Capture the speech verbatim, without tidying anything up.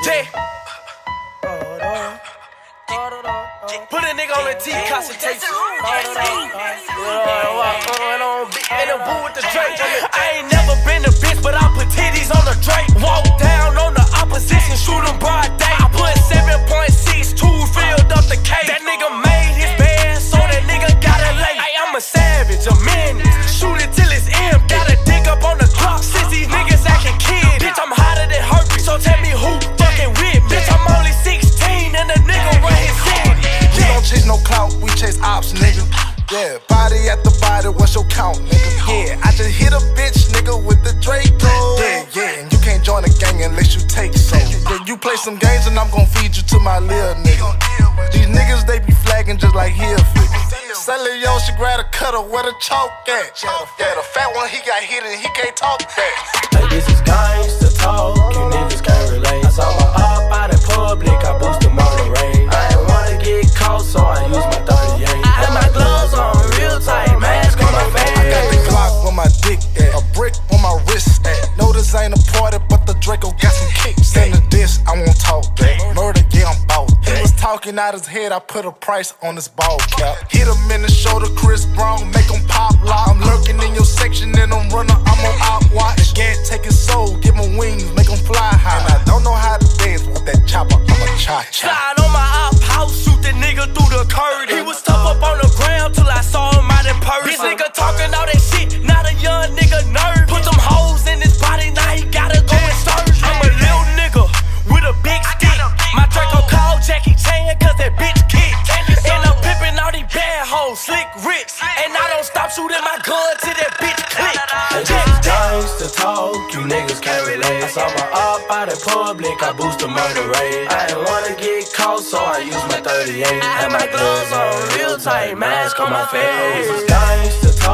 Yeah. Put a nigga on the T, concentration. In the boo with the Drake. I ain't never been a bitch, but I put titties on the Drake. Walk down on the opposition, shoot him broad day. I put seven point six two, filled up the cake. That nigga made his bed, so that nigga gotta lay. Ay, I'm a savage, a menace. Shoot it till it's empty. Gotta dig up on the clock since these niggas acting kids. Bitch, I'm hotter than herpes, so tell me who fucking with me. Bitch, I'm only sixteen and the nigga run his city. We don't chase no clout, we chase ops, nigga. Yeah, body at the body, what's your count, nigga? Yeah, I just hit a bitch, nigga, with the Draco. Yeah, yeah, and you can't join a gang unless you take so. Yeah, you play some games and I'm gon' feed you to my lil' nigga. These niggas, they be flagging just like heel figures. Sally yo, she grab a cutter, where the chalk at? Yeah, the fat one, he got hit and he can't talk back. Hey, this is gangsta talk, you niggas can't relate. I saw my up out in public, I boosted motor rate. I ain't wanna get caught, so I use my thirty-eight. Had my gloves on, real tight, mask on my face. I got the Glock on my dick at, a brick on my wrist at. No, this ain't a party, but the Draco got some kicks. Send the diss, I won't talk back. Murder, yeah, I'm bout. He was talking out his head, I put a price on his ball cap. Hit him in the shoulder, Chris Brown, make him pop lock. I'm lurking in your section and I'm running, I'm on op watch. Can't take his soul, give him wings, make him fly high. And I don't know how to dance with that chopper, I'm a cha-cha. Slide on my op house, shoot the nigga through the curtain. He was tough up on the ground till I saw him out in person. This nigga talking all that shit, not a young nigga nerd. Put them hoes in his body, now he gotta go and surgery. I'm a little nigga with a big stick. My Draco called Jackie Chan cause that bitch kicked. And I'm pimping all these bad hoes, slick rich. And I don't stop shooting my gun till that bitch click. Gangsta talk, you niggas can't relate. I saw my op out in public, I boost the murder rate. I ain't wanna get caught, so I use my thirty-eight. Had my gloves on, real tight, mask on my face. Gangsta talk.